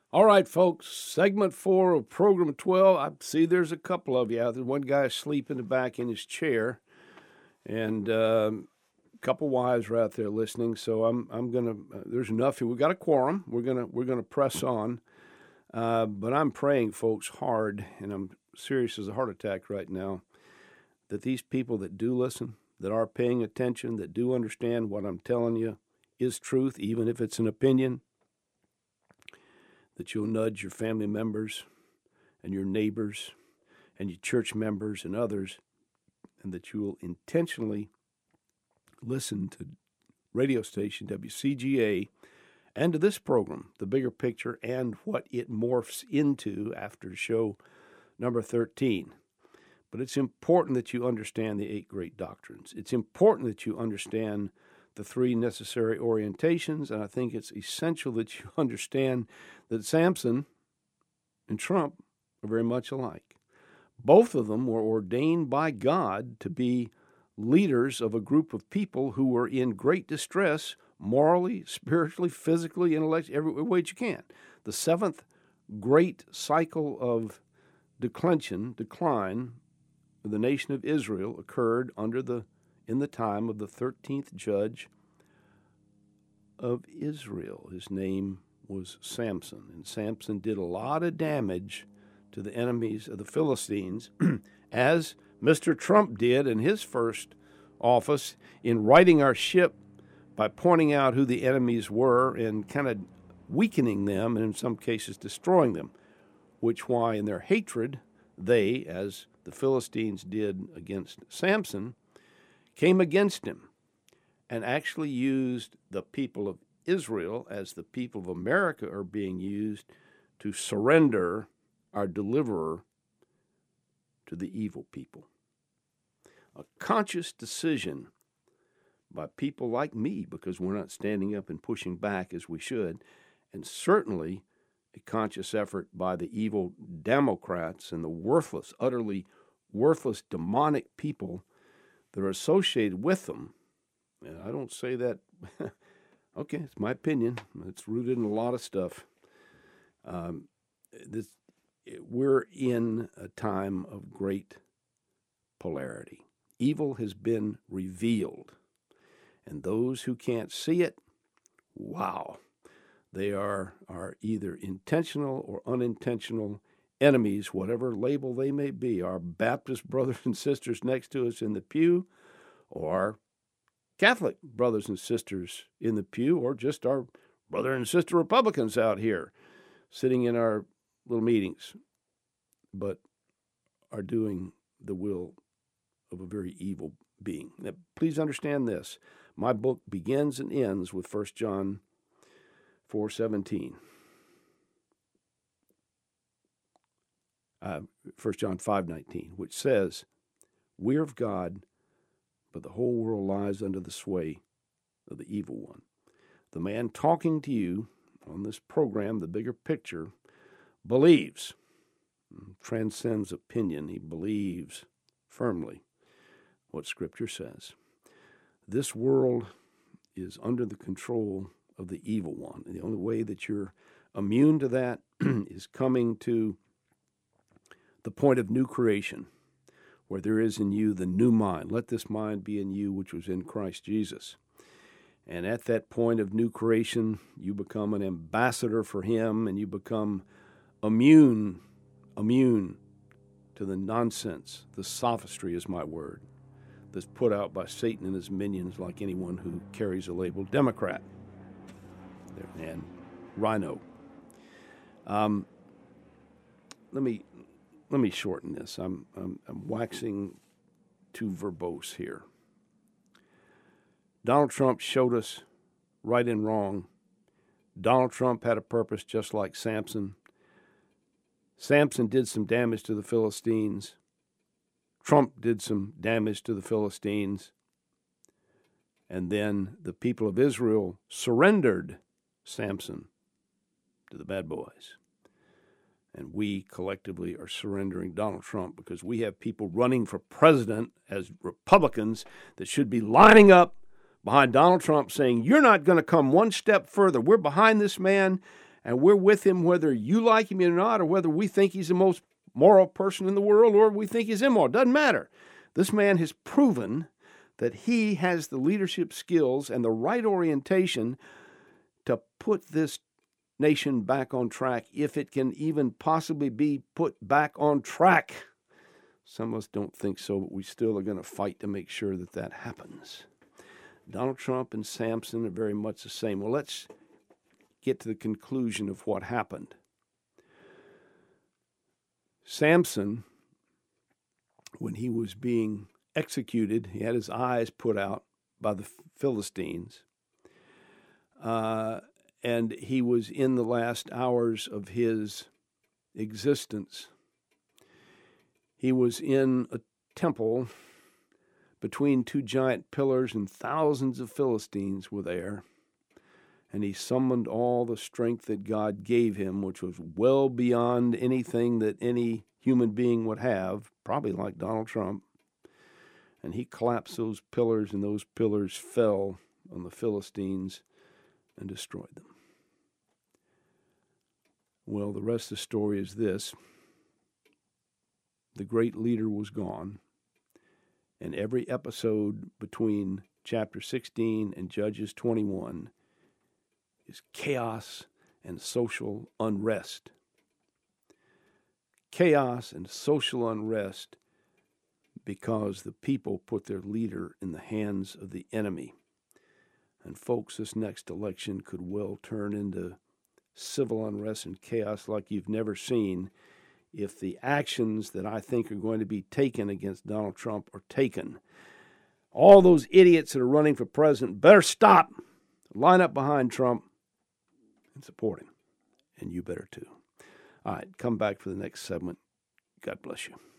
All right, folks, segment 4 of program 12. I see there's a couple of you out there. One guy asleep in the back in his chair, and a couple wives are out there listening. So I'm gonna. There's enough here. We got a quorum. We're gonna press on, but I'm praying, folks, hard, and I'm serious as a heart attack right now, that these people that do listen, that are paying attention, that do understand what I'm telling you is truth, even if it's an opinion, that you'll nudge your family members and your neighbors and your church members and others, and that you will intentionally listen to radio station WCGA and to this program, The Bigger Picture, and what it morphs into after show number 13. But it's important that you understand the 8 great doctrines. It's important that you understand the 3 necessary orientations, and I think it's essential that you understand that Samson and Trump are very much alike. Both of them were ordained by God to be leaders of a group of people who were in great distress, morally, spiritually, physically, intellectually, every way you can. The 7th great cycle of decline of the nation of Israel occurred in the time of the 13th judge of Israel. His name was Samson, and Samson did a lot of damage to the enemies of the Philistines, as Mr. Trump did in his first office in righting our ship by pointing out who the enemies were and kind of weakening them and in some cases destroying them, which why in their hatred they, as the Philistines did against Samson, came against him and actually used the people of Israel as the people of America are being used to surrender our deliverer to the evil people. A conscious decision by people like me, because we're not standing up and pushing back as we should, and certainly a conscious effort by the evil Democrats and the worthless, utterly worthless, demonic people that are associated with them. And I don't say that, okay, it's my opinion. It's rooted in a lot of stuff. We're in a time of great polarity. Evil has been revealed. And those who can't see it, wow, they are either intentional or unintentional enemies, whatever label they may be. Our Baptist brothers and sisters next to us in the pew, or Catholic brothers and sisters in the pew, or just our brother and sister Republicans out here sitting in our little meetings, but are doing the will of a very evil being. Now, please understand this. My book begins and ends with 1 John 4:17. 1 John 5:19, which says, "We're of God, but the whole world lies under the sway of the evil one." The man talking to you on this program, The Bigger Picture, believes, transcends opinion. He believes firmly what Scripture says. This world is under the control of the evil one. And the only way that you're immune to that is coming to the point of new creation, where there is in you the new mind. Let this mind be in you, which was in Christ Jesus. And at that point of new creation, you become an ambassador for Him, and you become immune to the nonsense, the sophistry is my word, that's put out by Satan and his minions, like anyone who carries a label Democrat and Rhino. Let me shorten this. I'm waxing too verbose here. Donald Trump showed us right and wrong. Donald Trump had a purpose just like Samson. Samson did some damage to the Philistines. Trump did some damage to the Philistines. And then the people of Israel surrendered Samson to the bad boys. And we collectively are surrendering Donald Trump because we have people running for president as Republicans that should be lining up behind Donald Trump saying, "You're not going to come one step further. We're behind this man, And we're with him whether you like him or not, or whether we think he's the most moral person in the world or we think he's immoral. Doesn't matter. This man has proven that he has the leadership skills and the right orientation to put this nation back on track, if it can even possibly be put back on track. Some of us don't think so, but we still are going to fight to make sure that that happens. Donald Trump and Samson are very much the same. Well, let's get to the conclusion of what happened. Samson, when he was being executed, he had his eyes put out by the Philistines, and he was in the last hours of his existence. He was in a temple between two giant pillars, and thousands of Philistines were there. And he summoned all the strength that God gave him, which was well beyond anything that any human being would have, probably like Donald Trump. And he collapsed those pillars, and those pillars fell on the Philistines and destroyed them. Well, the rest of the story is this. The great leader was gone, and every episode between chapter 16 and Judges 21 is chaos and social unrest. Chaos and social unrest because the people put their leader in the hands of the enemy. And folks, this next election could well turn into civil unrest and chaos like you've never seen if the actions that I think are going to be taken against Donald Trump are taken. All those idiots that are running for president better stop, line up behind Trump, and support him. And you better too. All right, come back for the next segment. God bless you.